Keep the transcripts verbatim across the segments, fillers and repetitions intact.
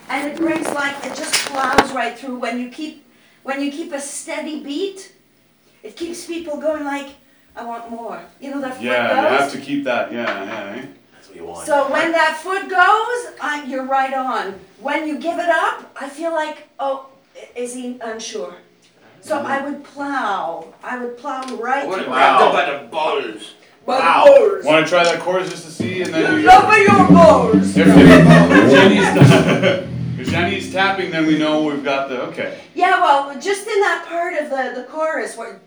and it brings like, it just plows right through. When you keep, when you keep a steady beat, it keeps people going like, I want more. You know, that foot Yeah, goes. you have to keep that, yeah, yeah, eh? That's what you want. So when that foot goes, I, you're right on. When you give it up, I feel like, oh, i- is he unsure? So I would plow. I would plow right What through. about by the balls? By the balls. Want to try that chorus just to see, and then you... Love your balls. If, if, Jenny's, if Jenny's tapping, then we know we've got the, okay. Yeah, well, just in that part of the, the chorus where...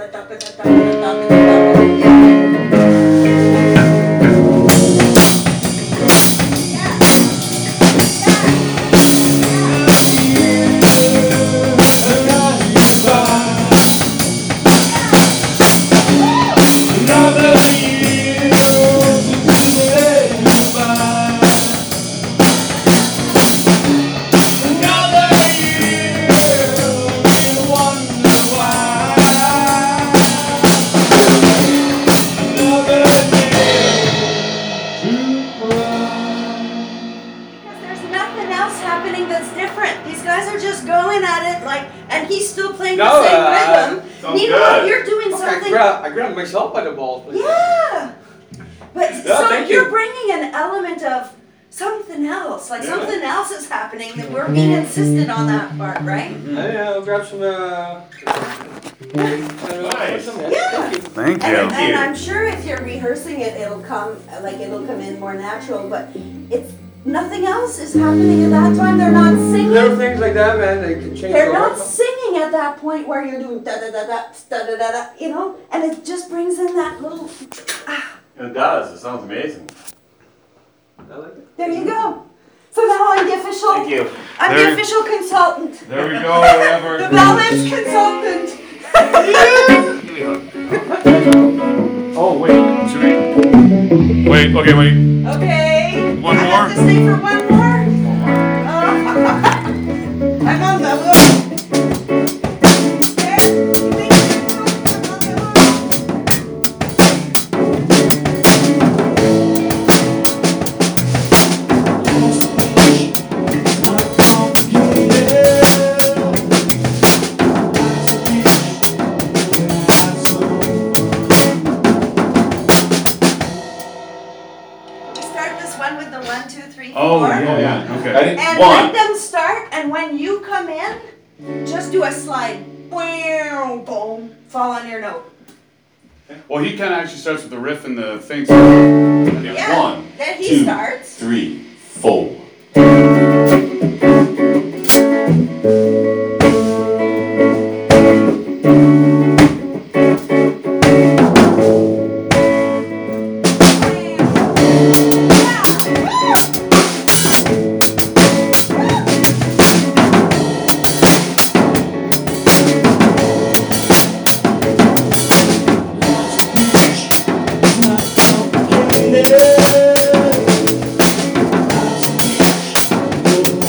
No, the same uh, rhythm. sounds Meanwhile, good. you're doing Okay, something. I grab, I grab myself by the balls. Please. Yeah. But Yeah, so thank you're you. bringing an element of something else, like Yeah. something else is happening that we're being insisted on that part, right? Yeah, yeah, I'll grab some. Uh, Nice. some Yeah. Thank And, and I'm sure if you're rehearsing it, it'll come, like it'll come in more natural, but it's, nothing else is happening at that time. They're not singing. Little things like that, man, they can change They're the not work. singing at that point where you're doing da da da da da da da da, you know, and it just brings in that little. Ah, It does. It sounds amazing. I like it. there you go. So now I'm the official. Thank you. I'm There- the official consultant. There we go, whatever. The balance consultant. Oh, wait, should we? Wait, okay, wait. Okay. One I more? have to stay for one more. Uh, I'm on the look. Start this one with the one, two, three, four. Oh, yeah, yeah, okay. Ready? And One. let them start, and when you come in, just do a slide. Boom, boom, fall on your note. Well, he kind of actually starts with the riff and the thing. So okay, Yeah. One, Then he two, starts. three, four. Thank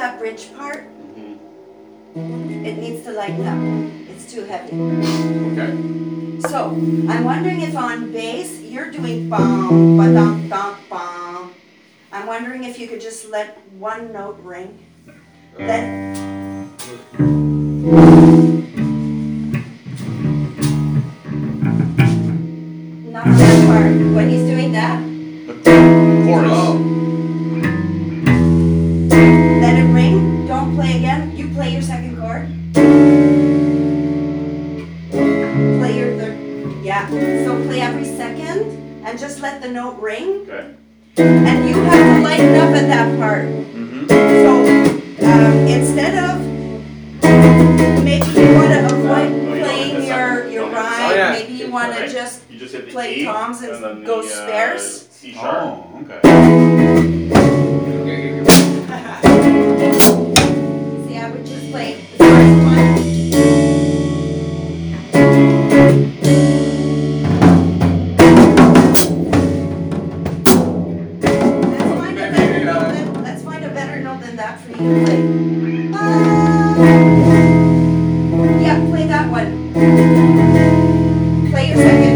that bridge part, Mhm. it needs to lighten up. It's too heavy. Okay. So, I'm wondering if on bass, you're doing bum, ba dum dum bum. I'm wondering if you could just let one note ring. Then, not on that part. When he's doing that, The chorus. Oh. let it ring. Don't play again. You play your second chord. Play your third. Yeah. So play every second and just let the note ring. Okay. And you have to lighten up at that part. Mm-hmm. So um, instead of maybe you want to avoid No, you don't hit playing the your second. your Don't hit the rhyme, second. Oh, yeah. maybe you want to Right. just You just hit the play E toms and then go the, uh, spares. C sharp. Oh, okay. See, I would just play the first one. Let's find a better note than, let's find a better note than that for you to play. Ah. Yeah, play that one. Play your second.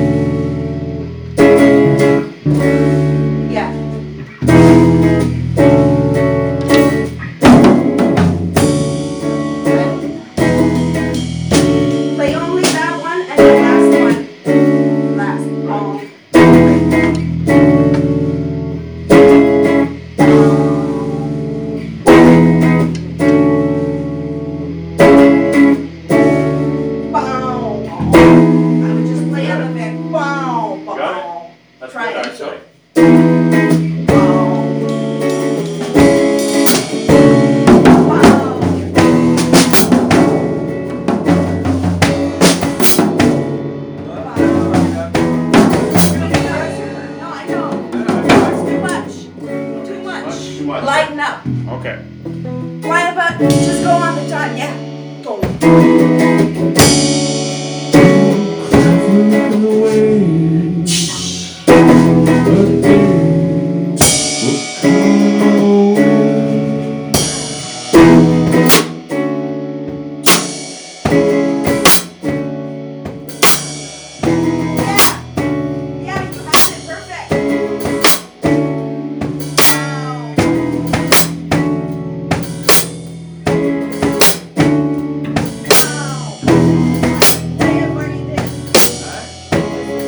Yeah. Play only that one and the last one. Last. Oh. Bow. I would just play on the back. Bow. Got Bow. That's Try good it. actually. Bow. Bow. No, I know. Too much. Too much. Too much. Lighten up. Okay. Right about, just go on the time, yeah. Go. Yeah, yeah, you have it perfect. Wow. Wow. Play it where you did.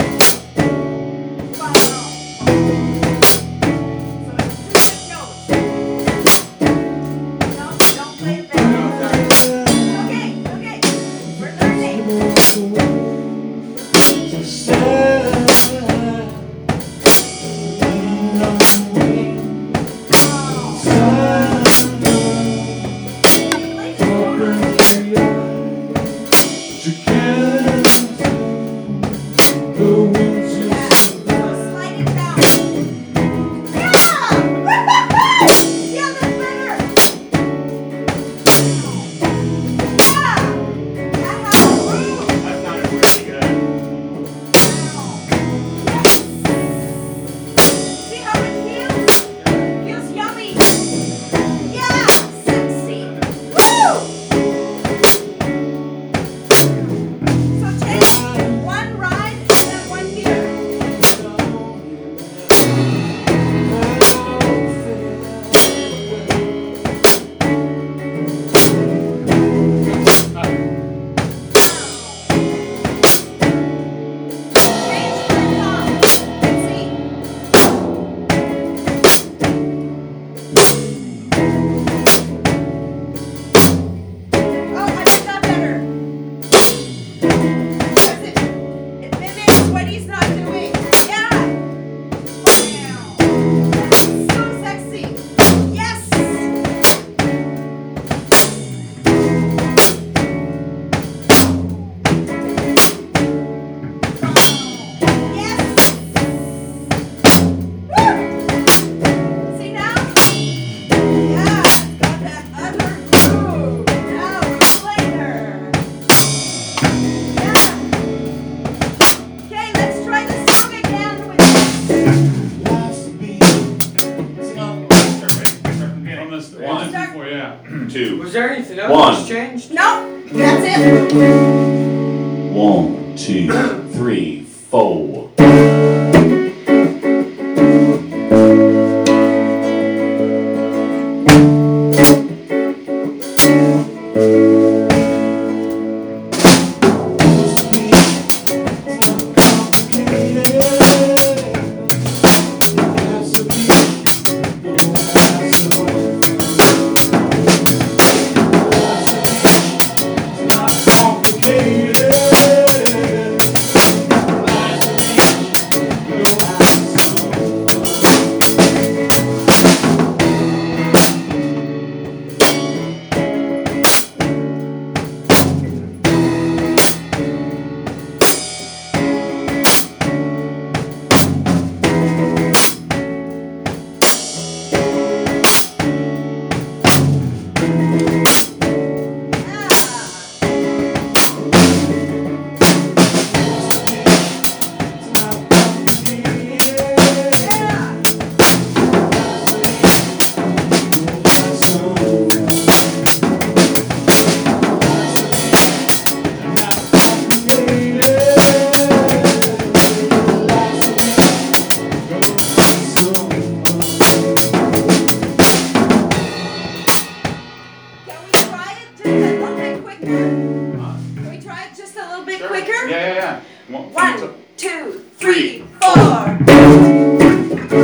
One, two, start. four, yeah. Two. Was there anything else One. that's changed? No, that's it. One, two, three, four. Can we try it just a little bit quicker? Can we try it just a little bit quicker? Yeah, yeah, yeah. One, One, two, three, four.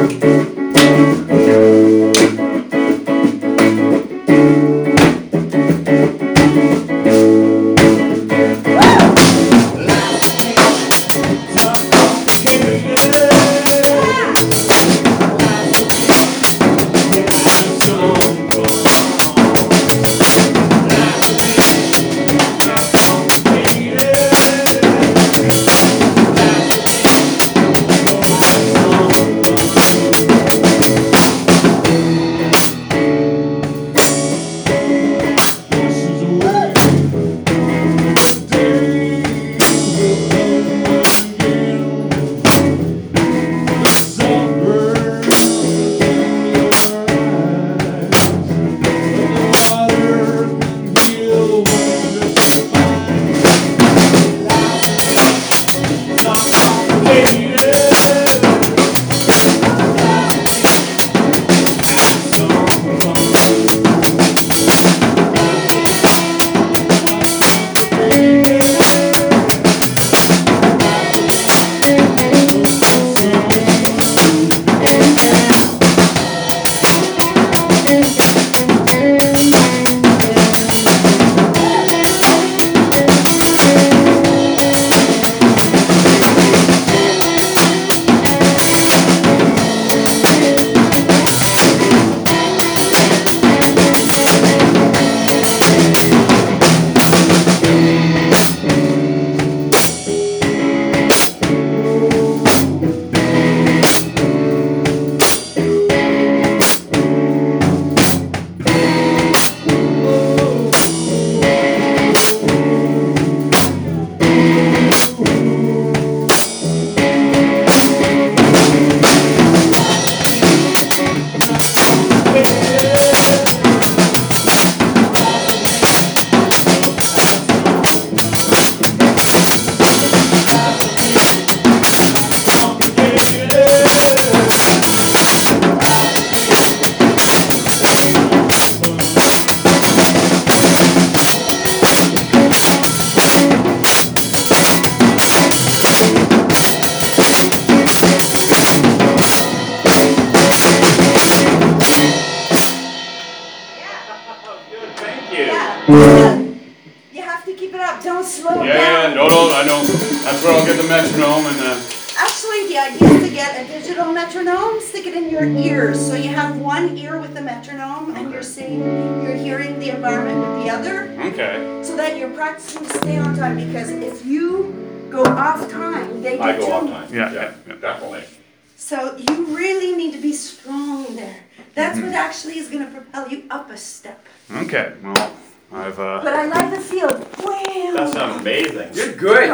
Yeah. You have to keep it up. Don't slow Yeah, down. yeah, no, no, I know. That's where I'll get the metronome and uh Actually, the idea is to get a digital metronome, stick it in your ears. So you have one ear with the metronome and you're seeing, you're hearing the environment with the other, okay. so that you're practicing to stay on time. Because if you go off time, they I get go you. off time. Yeah, yeah, yeah. Definitely. So you really need to be strong there. That's what actually is going to propel you up a step. Okay, well, I've uh But I like the feel. Wow. That sounds amazing. You're good.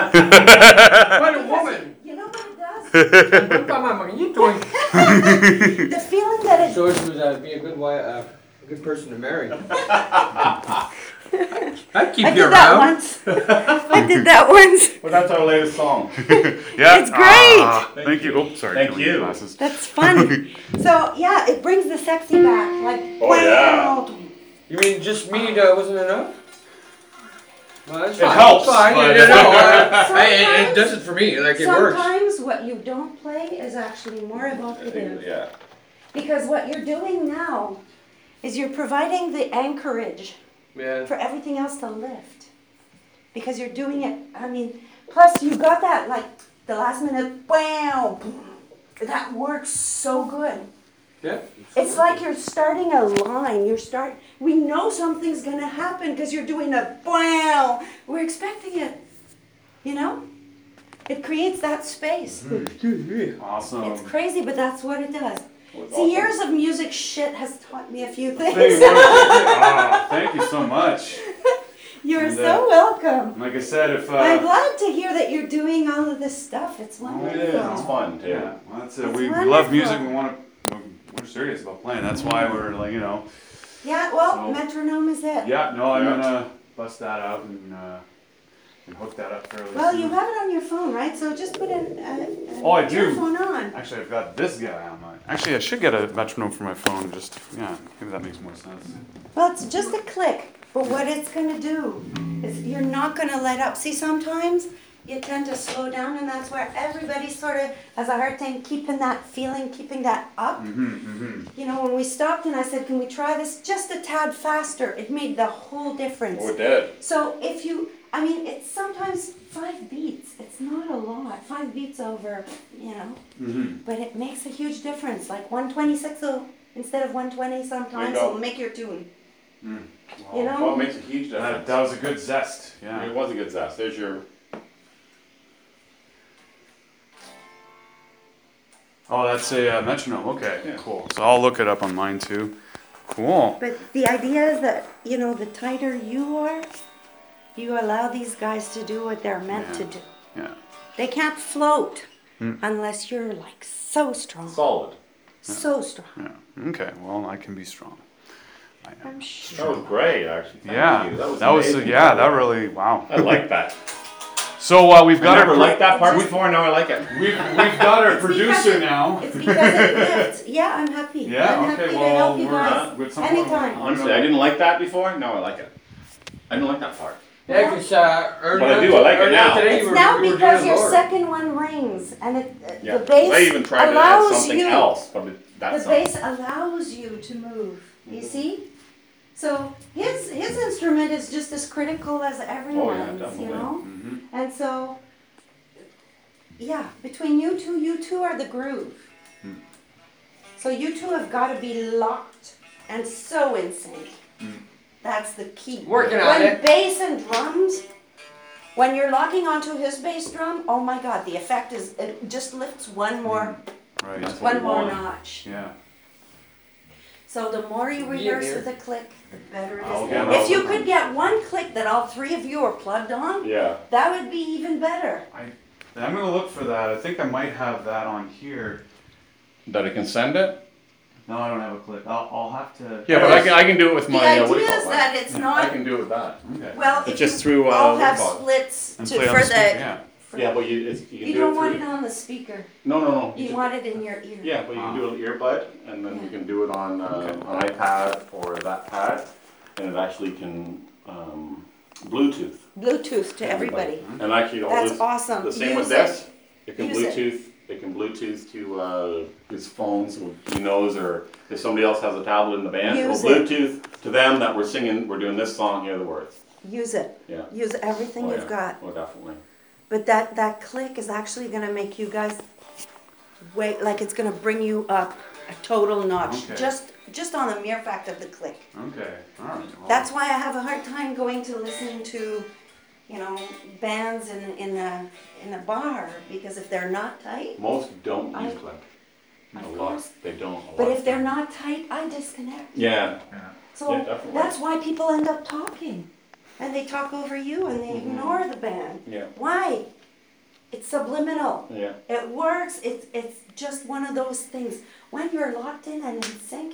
What a woman. You know what it does? What about my money? You doing? The feeling that it So it was uh, be a good wife, uh, Good person to marry. I'd keep I you did that around. once. I did that once. Well, that's our latest song. Yeah. It's great. Ah, thank you. Oh, sorry. Thank killing you. your glasses. That's fun. So yeah, it brings the sexy back. Like Oh, yeah. wow. You mean just me that wasn't enough? Well, that's It fine. helps, It's fine. but- Yeah, no, no, I- I- it, it Sometimes- does it for me. Like it works. Sometimes what you don't play is actually more evocative. Yeah. Because what you're doing now is you're providing the anchorage Yeah. for everything else to lift. Because you're doing it, I mean, plus you got that like the last minute, wow, boom. That works so good. Yeah. It's like you're starting a line. You're start. We know something's gonna happen because you're doing a wow. We're expecting it. You know, it creates that space. Awesome. It's crazy, but that's what it does. Was See, awesome. years of music shit has taught me a few Thank things. you. Ah, thank you so much. You're And, so uh, welcome. Like I said, if uh, I'm glad to hear that you're doing all of this stuff. It's It wonderful. is. It's fun too. yeah, well, that's it. It's We, we wonderful. love music. We want to. We're serious about playing. That's why we're like, you know. Yeah, well, So- metronome is it. Yeah. No, I'm Yeah. gonna bust that out and uh, and hook that up fairly Well, soon. you have it on your phone, right? So just put an, uh, Oh, I an do. earphone on. Actually, I've got this guy on my. Actually, I should get a metronome for my phone. Just yeah, maybe that makes more sense. Well, it's just a click, but what it's gonna do is you're not gonna let up. See, sometimes you tend to slow down, and that's where everybody sort of has a hard time keeping that feeling, keeping that up. Mm-hmm. Mm-hmm. You know, when we stopped and I said, can we try this just a tad faster? It made the whole difference. Oh, it did. So if you, I mean, it's sometimes five beats. It's not a lot. Five beats over, you know, Mm-hmm. but it makes a huge difference. Like one twenty-six will, instead of one twenty sometimes, go. will make your tune. Mm. You know? Well, it makes a huge That, difference. that was a good zest. It Yeah. was a good zest. There's your. Oh, that's a uh, metronome. Okay, Yeah. cool. So I'll look it up on mine too. Cool. But the idea is that, you know, the tighter you are, you allow these guys to do what they're meant Yeah. to do. Yeah. They can't float Mm. unless you're like so strong. Solid. So strong. Yeah. Okay. Well, I can be strong. I know. I'm sure. That was great, actually. Thank Yeah. you. That was. That was amazing. yeah. That really wow. I like that. So uh, we've got I never our liked that part Just- before. Now I like it. we've we've got our It's because producer it- now. It's because it lifts. Yeah, I'm happy. Yeah, I'm okay, happy to well, help you we're guys not- with someone- anytime. Honestly, I didn't like that before. Now I like it. I didn't like that part. Yeah, because uh, earlier, But I do, I like it earlier now. today It's you were, now you were because doing your lower. second one rings and it, uh, Yeah. the bass I even tried to add allows something you. else, but it, The that's bass allows you to move. You see? So his his instrument is just as critical as everyone's, definitely. you know? Mm-hmm. And so, yeah, between you two, you two are the groove. Hmm. So you two have got to be locked and so in sync. That's the key. Working on when it. bass and drums, when you're locking onto his bass drum, oh my God, the effect is, it just lifts one more, Right. That's what one we more want. notch. Yeah. So the more you Yeah, rehearse dear. with the click, the better it I'll is. get If all you of could them. get one click that all three of you are plugged on, Yeah. that would be even better. I'm gonna look for that. I think I might have that on here. That I can send it. No, I don't have a clip. I'll, I'll have to. Yeah, but I can I can do it with The my. uh, what do you idea call is it? that it's I not, can do it with that. Okay. well, It's if just you through, uh, all what do you have call it? splits And to, play on for the speaker, the, yeah. for- Yeah, but you it's, you can you do don't it want through. it on the speaker. No, no, no. You just- want it in your ear. Yeah, but you can do an earbud, and then you Yeah. can do it on uh, Okay. an iPad or that pad, and it actually can um, Bluetooth. Bluetooth to everybody. And actually, all That's this, awesome. the same with Use it. this. It can Use it. Bluetooth. It can Bluetooth to uh, his phone, so he knows, or if somebody else has a tablet in the band, it'll Use it. Bluetooth to them that we're singing. We're doing this song. Hear the words. Use it. Yeah. Use everything Oh, you've yeah. got. Oh, definitely. But that, that click is actually gonna make you guys wait, like it's gonna bring you up a total notch, Okay. just, just on the mere fact of the click. Okay. All right. Well, That's why I have a hard time going to listen to, you know, bands in, in a, in a bar, because if they're not tight, Most don't I- use click. of A lot. course. They don't. a But lot. if they're not tight, I disconnect. Yeah. So Yeah, definitely. that's why people end up talking. And they talk over you and they ignore the band. Yeah. Why? It's subliminal. Yeah. It works. It's it's just one of those things. When you're locked in and in sync,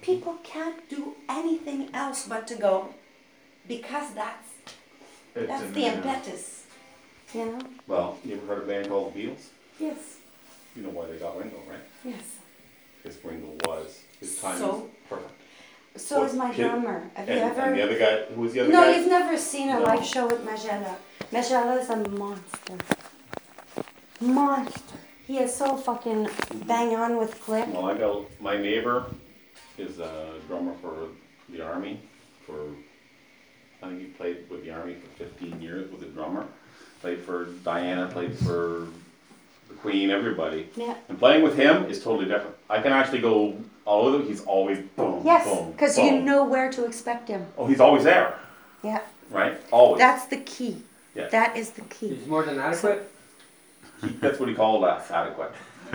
people can't do anything else but to go, because that's It's that's in the there. impetus, you know. Well, you ever heard of a band called the Beatles? Yes, You know why they got Ringo, right? yes. Because Ringo was, his time So- was perfect. So What is my kid- drummer. Have you And, ever? and the other guy, who was the other No, guy? you've never seen a No. live show with Magella. Magella is a monster. Monster. He is so fucking bang on with Click. Well, I got, my neighbor is a drummer for the army for, I think he played with the army for fifteen years, was a drummer. Played for Diana, played for the Queen, everybody. Yeah. And playing with him is totally different. I can actually go all over, he's always boom, Yes, boom, because you boom. know where to expect him. Oh, he's always there, Yeah. right? Always. That's the key. Yeah. That is the key. It's more than adequate. That's what he called us, adequate.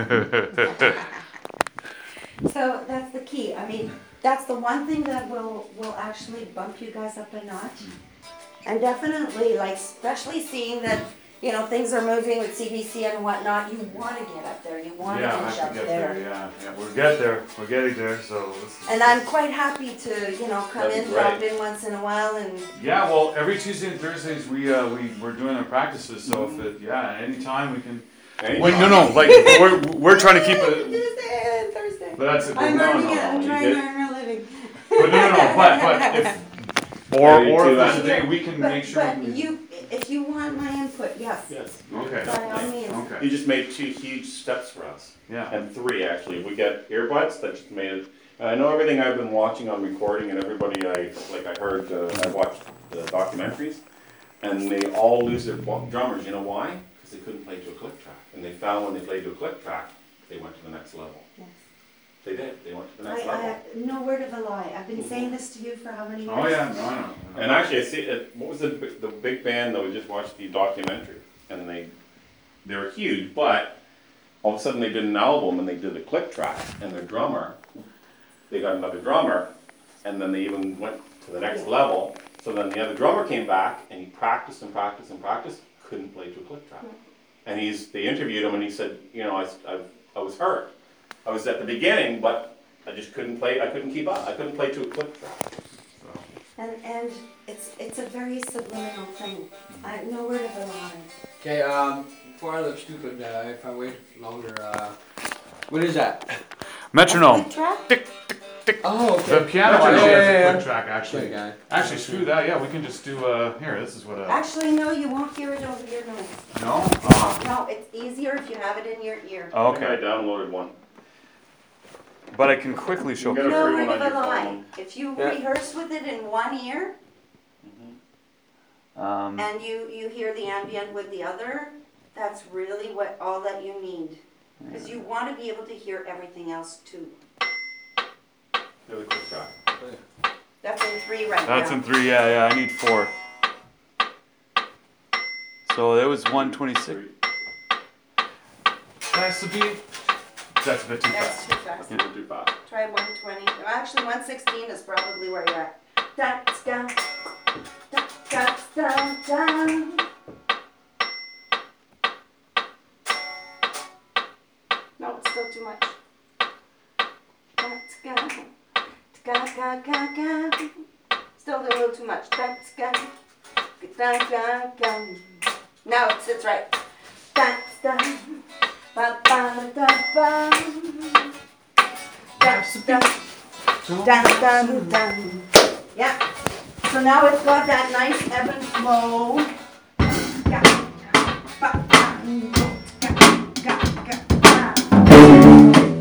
So that's the key. I mean, that's the one thing that will will actually bump you guys up a notch. And definitely, like, especially seeing that, you know, things are moving with C B C and whatnot, you want to get up there. You want to Yeah, I finish can up get there. there, yeah, yeah, we'll get there, we're getting there, so. this is- And I'm quite happy to, you know, come That'd in, be drop great. in once in a while and, Yeah, well, every Tuesday and Thursdays, we, uh, we, we're doing our practices, so if it, yeah, anytime we can. Anytime. Wait, no, no, like, we're, we're trying to keep it, Tuesday and Thursday. but that's, I'm no, earning no, it, I'm you trying did. to earn a living. but no, no, no, but, but if, or, Yeah, you or too, if there's a man. day we can But, make sure. but we- you, if you want my input, yes, Yes. Okay, by all means. okay, You just made two huge steps for us. yeah, And three, actually. We get earbuds that just made it. And I know everything I've been watching on recording, and everybody I, like I heard, uh, I watched the documentaries, and they all lose their bu- drummers. You know why? Because they couldn't play to a click track. And they found when they played to a click track, they went to the next level. Yes. They did. They went to the I, next level. I, no word of a lie. I've been saying this to you for how many years? oh, yeah, no, I know. And actually, I see it. What was the bi- the big band that we just watched the documentary, and they they were huge, but all of a sudden they did an album and they did a click track, and their drummer, they got another drummer, and then they even went to the next level. So then the other drummer came back and he practiced and practiced and practiced, couldn't play to a click track, and he's they interviewed him and he said, you know, I I, I was hurt. I was at the beginning, but I just couldn't play. I couldn't keep up. I couldn't play to a click track. So, And, and it's, it's a very subliminal thing. I, no word of a lie. Okay, um, before I look stupid, uh, if I wait longer, uh, what is that? Metronome. Click track? Oh, The okay. piano Yeah, actually yeah, has a yeah, click track, yeah. actually. Good guy. Actually, screw that, yeah, we can just do, uh, here, this is what, uh, Actually, no, you won't hear it over your nose. no? Uh, No, it's easier if you have it in your ear. I think I okay, downloaded one. but I can quickly show. You got a No free word one of on a your lie. phone. If you Yeah. rehearse with it in one ear Um, and you, you hear the ambient with the other, that's really what, all that you need. Because you want to be able to hear everything else too. The other click track. That's in three right now. that's in three, yeah, yeah, I need four. So there was one twenty-six. Three. That's the beat. That's a bit too That's fast. too fast. A little too fast. Try one twenty. Actually, one sixteen is probably where you're at. That's down. That's down, down. No, it's still too much. That's gone. Ga, ga, ga, ga. Still a little too much. That's gone. Ga, ga, ga. Now it sits right. That's done. Ba, ba, da, ba. That's done. Dun, dun, dun. Yeah. So now it's got that nice ebb and flow. Yeah. Ba, ba, ga, ga, ga, ga.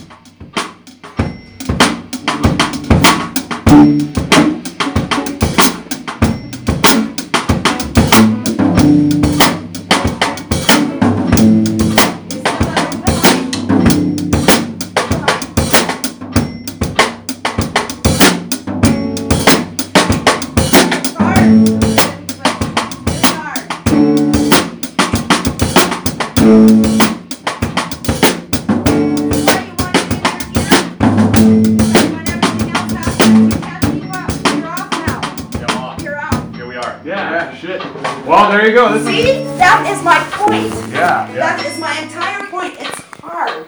Come on. Here we are. Yeah, shit. Well, there you go, this is, See, that is my point. yeah, yeah. That is my entire point. It's hard.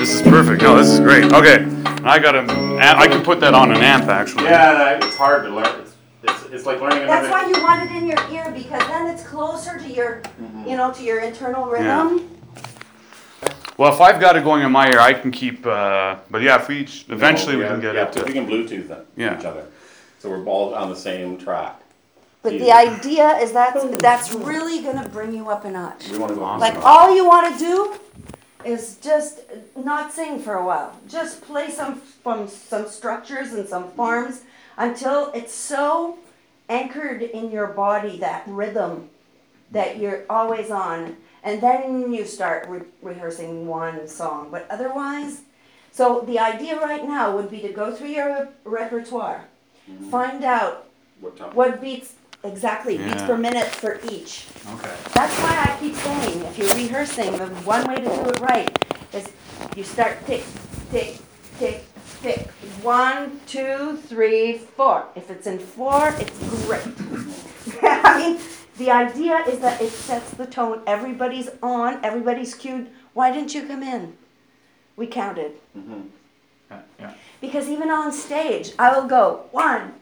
This is perfect. No, this is great. Okay, I got a. I can put that on an amp actually. Yeah, it's hard to learn. It's, it's, it's like learning That's another. why you want it in your ear, because then it's closer to your, Mm-hmm. you know, to your internal rhythm. Well, if I've got it going in my ear, I can keep. Uh, but yeah, if we each, eventually we yeah, can get yeah, it. To, we can Bluetooth them Yeah. each other, so we're all on the same track. But Easy. the idea is that's, that's really gonna bring you up a notch. We want to go on. Like, all you wanna do is just not sing for a while. Just play some, from some structures and some forms until it's so anchored in your body, that rhythm, that you're always on. And then you start re- rehearsing one song. But otherwise, so the idea right now would be to go through your repertoire, find out What time? what beats, exactly, beats Yeah. per minute for each. okay. That's why I keep saying, if you're rehearsing, the one way to do it right is you start tick, tick, tick, tick. One, two, three, four. If it's in four, it's great. I mean, the idea is that it sets the tone. Everybody's on, everybody's cued. Why didn't you come in? We counted. Mm-hmm. Yeah, yeah. Because even on stage, I will go one.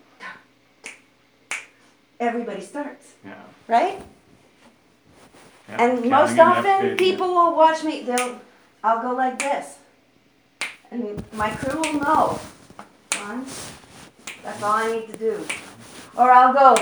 Everybody starts, Yeah. right? yeah. And Counting most in that often, big, people will watch me. They'll, I'll go like this, and my crew will know. One. That's all I need to do. Or I'll go.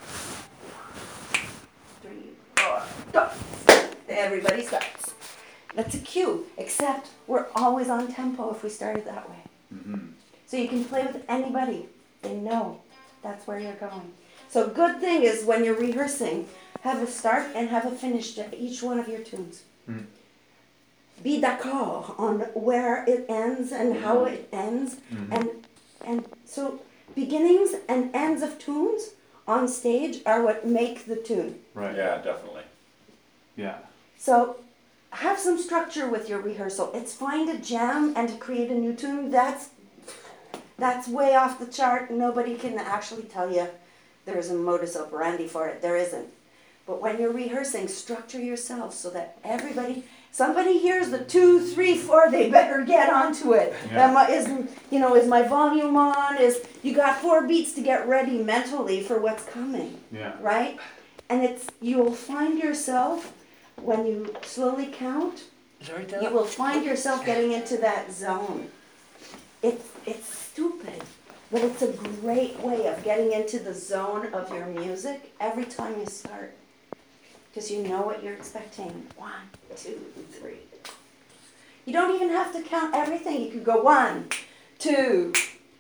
Three, four, go. Everybody starts. That's a cue. Except we're always on tempo if we started that way. Mm-hmm. So you can play with anybody. They know that's where you're going. So good thing is when you're rehearsing, have a start and have a finish to each one of your tunes. Mm. Be d'accord on where it ends and how it ends. Mhm. And and so beginnings and ends of tunes on stage are what make the tune. Right. Yeah, definitely. Yeah. So have some structure with your rehearsal. It's fine to jam and to create a new tune. That's that's way off the chart. Nobody can actually tell you there's a modus operandi for it. There isn't. But when you're rehearsing, structure yourself so that everybody, somebody hears the two, three, four, they better get onto it. Yeah. Am I, is, you know, is my volume on? Is you got four beats to get ready mentally for what's coming, Yeah. right? And it's you'll find yourself when you slowly count. Sorry, You will find yourself getting into that zone. It's it's stupid, but it's a great way of getting into the zone of your music every time you start. Because you know what you're expecting. One, two, three. You don't even have to count everything. You could go one, two,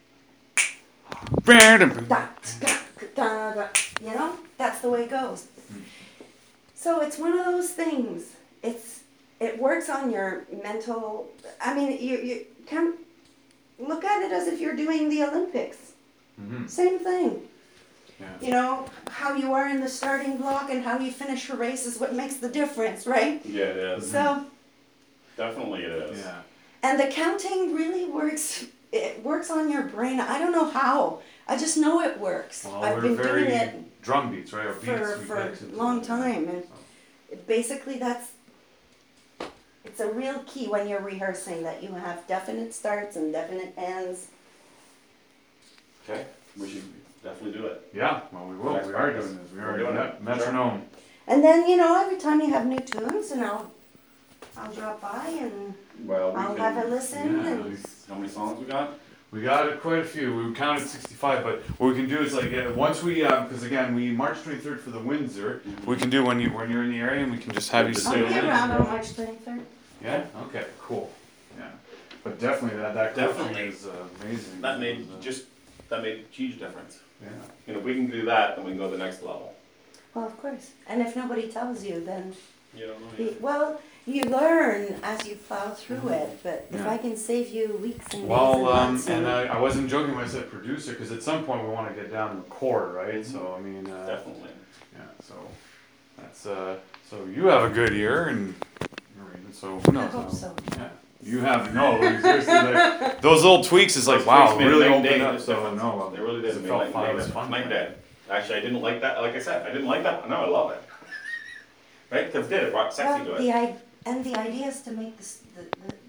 da, da, da, da. You know? That's the way it goes. So it's one of those things. It's it works on your mental. I mean, you you can look at it as if you're doing the Olympics. Mm-hmm. Same thing. Yeah. You know how you are in the starting block and how you finish your race is what makes the difference, right? Yeah, it is. So Definitely it is. Yeah. and the counting really works. It works on your brain. I don't know how. I just know it works. Well, I've we're been very doing it drum beats, right? Or beats for we for get to- a long time, and basically that's it's a real key when you're rehearsing that you have definite starts and definite ends. Okay, we should definitely do it. Yeah, well, we will. We are doing this. We We're are doing doing it. it. Metronome. And then, you know, every time you have new tunes, and I'll I'll drop by and Well, we I'll can, have a listen. Yeah, And how many songs we got? We got it quite a few. We counted sixty-five, but what we can do is like uh, once we, because again, we March twenty-third for the Windsor. We can do when you when you're in the area, and we can just have you I'll I'll sit be in. around on March twenty-third. Yeah. Okay. Cool. Yeah. But definitely that that Definitely. definitely is uh, amazing. That made Uh, just that made a huge difference. Yeah. You know, if we can do that, then we can go to the next level. Well, of course. And if nobody tells you, then You don't know. you, well, you learn as you plow through it. But if Yeah. I can save you weeks and days and Well, um, months, and I, I wasn't joking when I said producer, because at some point we want to get down and record, right? So I mean, uh, Definitely. yeah. So that's uh, so you have a good ear, and you're even so who I knows? hope so. Yeah. You have no seriously like those little tweaks is like Those wow, tweaks made really night and opened day up. difference. So no, well, They really did. It Made felt night fun. and It was day fun. Night and day. Actually, I didn't like that. Like I said, I didn't like that. No, I love it. Right? Because it did. It brought sexy Well, to the it. I, and the idea is to make this, the, the, the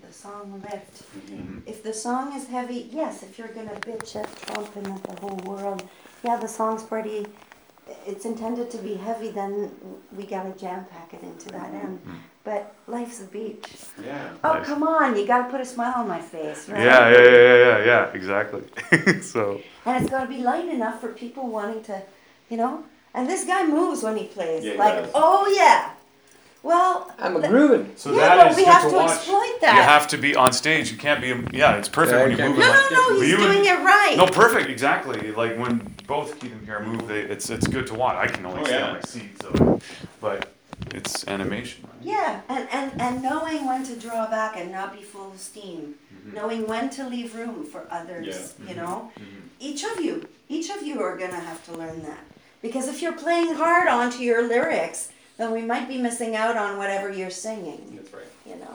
the song lift. Mhm. If the song is heavy, yes, if you're gonna bitch at Trump and at the whole world, yeah, the song's pretty, it's intended to be heavy, then we gotta jam pack it into that end. But life's a beach. Yeah. Oh, Nice. come on, you gotta put a smile on my face, right? Yeah, yeah, yeah, yeah, yeah, yeah, exactly. So, And it's gotta be light enough for people wanting to, you know? And this guy moves when he plays. Yeah, he like, does. oh yeah. Well, I'm a th- grooving. so yeah, that but is we good have to to, watch. exploit that. You have to be on stage. You can't be. Yeah, it's perfect Yeah, when you you can't move. be- no, like- no, no, But he's you would- doing it right. No, perfect, exactly. Like when both Keith and Kara move, they, it's it's good to watch. I can only Oh, stay yeah. on my seat, so but it's animation. Right? Yeah, and, and, and knowing when to draw back and not be full of steam. Knowing when to leave room for others, Yeah. you know? Mhm. Each of you, each of you are gonna have to learn that. Because if you're playing hard onto your lyrics, then we might be missing out on whatever you're singing, That's right. you know?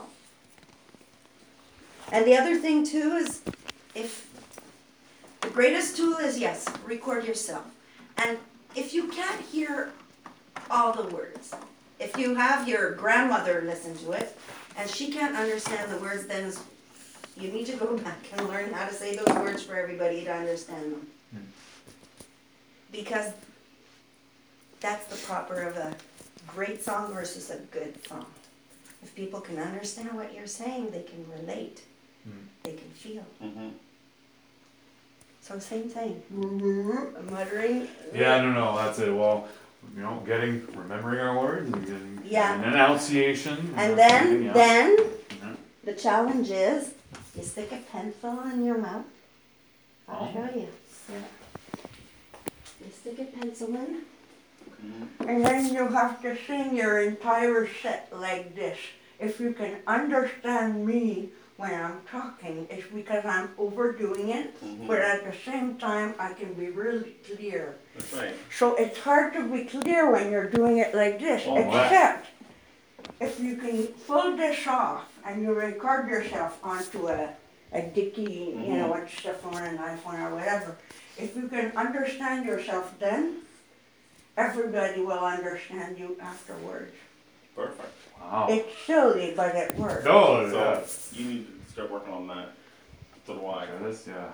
And the other thing too is, if, the greatest tool is, yes, record yourself. And if you can't hear all the words, if you have your grandmother listen to it, and she can't understand the words, then you need to go back and learn how to say those words for everybody to understand them. Because that's the proper of a great song versus a good song. If people can understand what you're saying, they can relate, Mm. they can feel. Mm-hmm. So same thing, muttering. Yeah, no, no, that's it. Well, you know, getting remembering our words and getting Yeah. an enunciation. And that's then, everything, yeah. then, Mhm. the challenge is, you stick a pencil in your mouth. I'll Oh. show you. Yeah. You stick a pencil in, Mm-hmm. and then you have to sing your entire set like this. If you can understand me when I'm talking, it's because I'm overdoing it, Mhm. but at the same time, I can be really clear. That's right. So it's hard to be clear when you're doing it like this, Oh, wow. except if you can pull this off and you record yourself onto a, a dicky, you know, Mhm. a stuff on an iPhone or whatever. If you can understand yourself then, everybody will understand you afterwards. Perfect. Wow. It's silly, but it works. No, So yeah. you need to start working on that. So do I. Like this, yeah.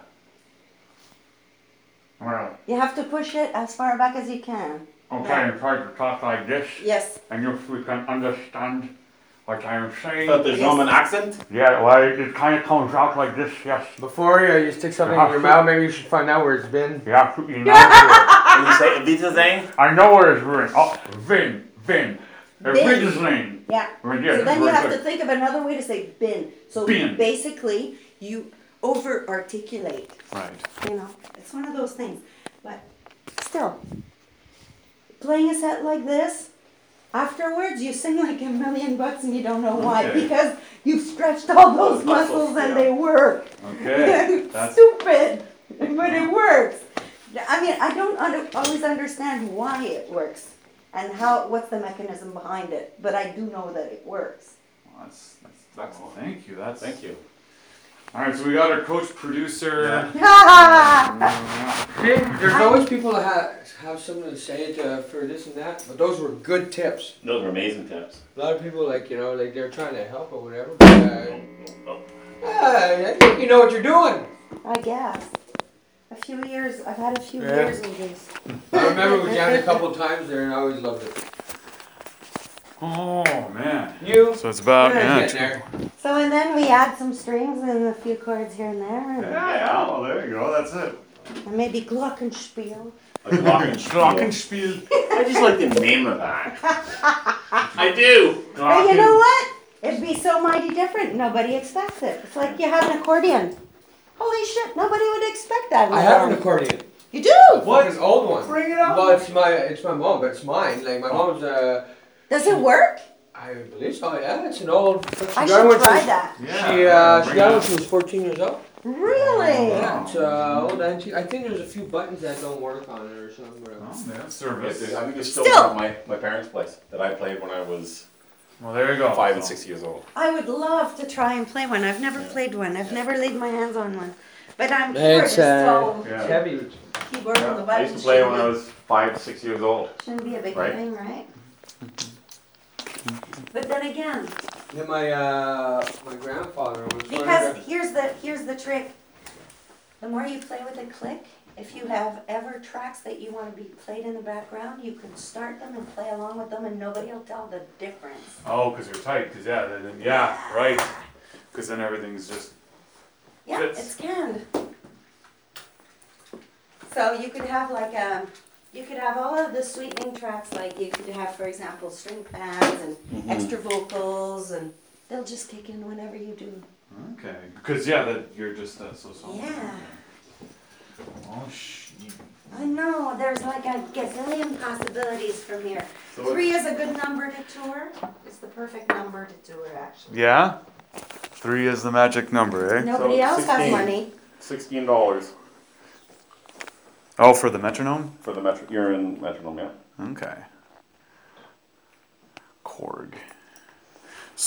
Well, You have to push it as far back as you can. okay, and try to talk like this, Yes. and if we can understand what I'm saying. But there's Yes. Roman accent? Yeah, well, it, it kind of comes out like this, yes. Before uh, you stick something in your mouth, maybe you should find out where it's been. Yeah, you know where. Can you say Vita Zang? I know where it's written. Oh, Vin, Vin. Uh, Vin. Vin's name. Yeah. Right, yeah, So then you very have good. to think of another way to say bin. So Bin. basically, you over articulate. Right. You know, it's one of those things. But still, playing a set like this, afterwards you sing like a million bucks and you don't know why Okay. because you've stretched all those Those muscles, muscles and yeah. they work. Okay. That's Stupid, but it works. I mean, I don't under, always understand why it works and how what's the mechanism behind it, but I do know that it works. well, that's, that's excellent. Thank you. That's Thank you. All right, so we got our coach producer. See, there's always people that have, have something to say to, for this and that, but those were good tips. Those are amazing tips. A lot of people, like, you know, like they're trying to help or whatever, but uh, uh, I think you know what you're doing. I guess. A few years, I've had a few Yeah. years in this. I remember we jammed a couple of times there and I always loved it. Oh man. You? So it's about We're yeah. getting there. So and then we add some strings and a few chords here and there, and, Yeah, well, there you go. That's it. and maybe glockenspiel. Like Glockenspiel. Glockenspiel. I just like the name of that. I do. But you know what? It'd be so mighty different. Nobody expects it. It's like you have an accordion. Holy shit! Nobody would expect that. in I a have an song. accordion. You do. What? An old one. Bring it out. Well, it's my it's my mom, but it's mine. Like my mom's. Uh, Does it work? I believe so. Yeah, it's an old. She I got it when should she try was- that. Yeah. She uh, she bring got it it when out. she was fourteen years old. Really? Yeah, it's uh, old antique. I think there's a few buttons that don't work on it or something. Whatever. Oh, yeah, Yes, service. I think it's still, Still. at my, my parents' place that I played when I was Well, there you go. five and six years old. I would love to try and play one. I've never played one. I've never laid my hands on one. But I'm It's, curious. uh, So Yeah. Heavy. keyboard on the I button used to play when I shouldn't, was five, six years old. be, shouldn't be a big Right. thing, right? But then again, Then my uh, my grandfather was trying Because to. here's the, here's the trick. The more you play with the click, if you have ever tracks that you wanna be played in the background, you can start them and play along with them and nobody will tell the difference. Oh, because you're tight. Because yeah, then, then- yeah, right. Because then everything's just Yeah, Fits. it's canned. So you could have like um, you could have all of the sweetening tracks, like you could have, for example, string pads and extra vocals, and they'll just kick in whenever you do. okay. Because yeah, that you're just uh, so soft. Yeah, Oh shit. I know. There's like a gazillion possibilities from here. So Three is a good number to tour. It's the perfect number to tour, actually. Yeah. Three is the magic number, eh? Nobody So else has sixteen. money. Sixteen dollars Oh, for the metronome. for the metro. You're in metronome, yeah. Okay. Korg.